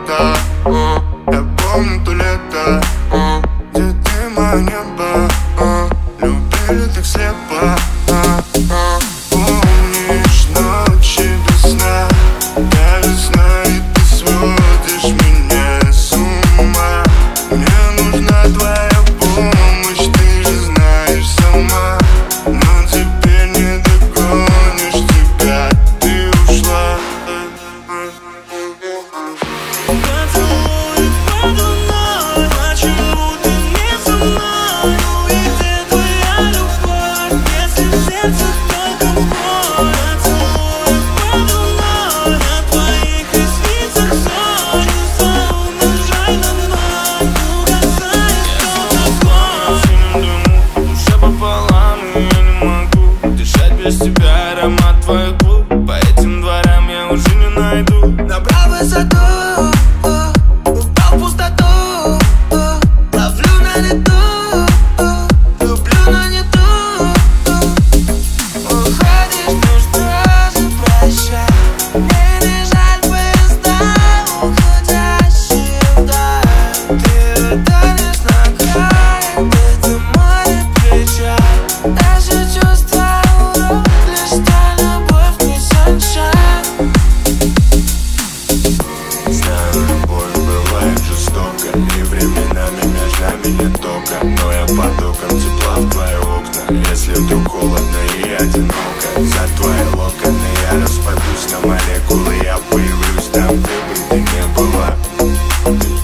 света. Я помню то лето, где ты мое небо, любили так слепо. Помнишь ночи без сна, я весна, и ты сводишь меня с ума. Мне нужна твоя помощь, ты же знаешь сама, но теперь не догонишь тебя, ты ушла. Поцелуй под луной, почему ты не со мной? Ну и где твоя любовь, если в сердце только боль? Поцелуй под луной, на твоих ресницах соль. Чувства умножай на ноль, угасает только боль. В синем дыму, душа пополам, и я не могу дышать без тебя, аромат твоих губ. По этим дворам я уже не найду. Набрал высоту, упал в пустоту, ловлю на лету, люблю, но не ту. Уходишь, ну что же, прощай. Мне не жаль поезда, уходящие вдаль. Ты утонешь на край, это море печаль. Наши чувства урод, лишь та любовь не sunshine. Знаю, любовь бывает жестока, и временами между нами не тока. Но я под оком тепла в твои окна, если вдруг холодно и одиноко. За твои локоны я распадусь на молекулы, я появлюсь там, где бы ты не была.